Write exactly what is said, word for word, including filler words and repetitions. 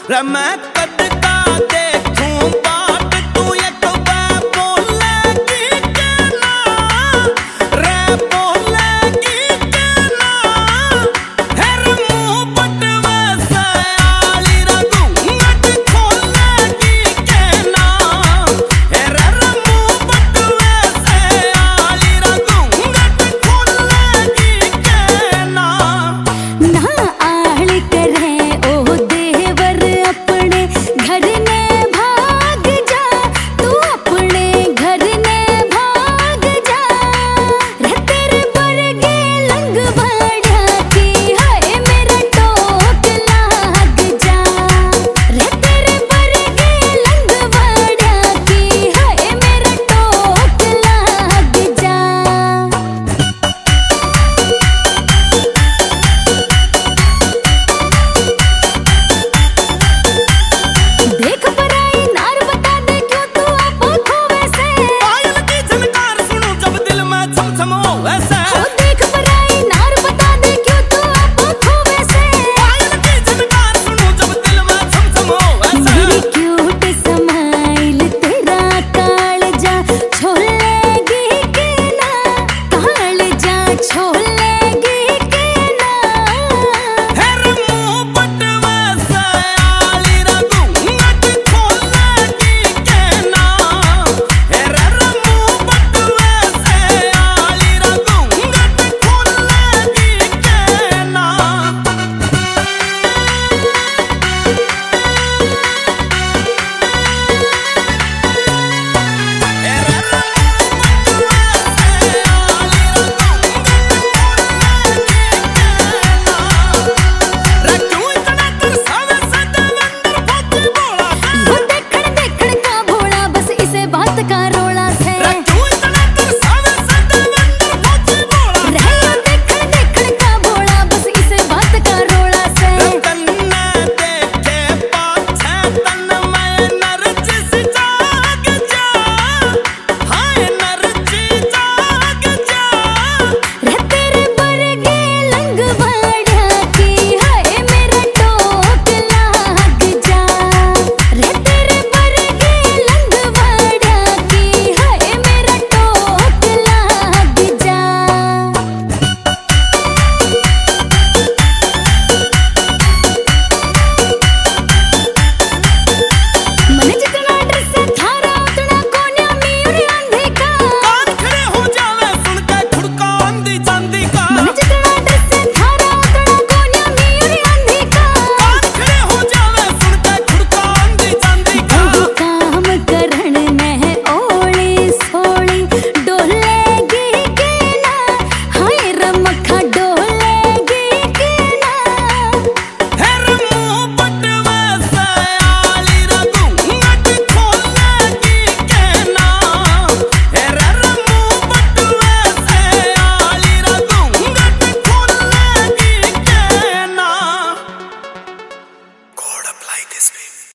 रे मैं कद का देखूं बाट तू एक बार बोलेगी के ना रे बोलेगी के ना हर मुंह बटवे से आली रगू नट खोलेगी के ना हर मुंह बटवे से आली रगू नट खोलेगी के ना ना आड़ करे ओ देवर अपने घर ने भाग जा तू अपने घर ने भाग जा रे तेरे बरगे लंग भाड़ा की हाय मेरा टोक लाग जा रे तेरे बरगे लंग भाड़ा की हाय मेरा टोक लाग जा। देख पराई नार बता दे क्यों तू अब खोवे से पायल की झनकार सुनूं जब दिल में छम छम हो वैसे